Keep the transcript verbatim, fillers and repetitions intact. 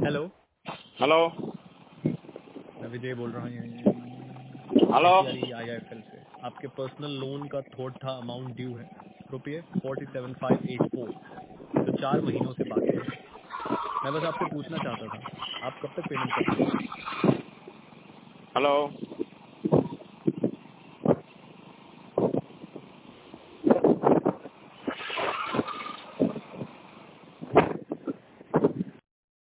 Hello hello मैं विजय बोल रहा हूँ hello IIFL से। आपके पर्सनल लोन का थोड़ा था अमाउंट ड्यू है रुपये forty seven five eight four जो चार महीनों से बाकी है। मैं बस आपसे पूछना चाहता था आप कब तक पेमेंट कर पाएंगे। हेलो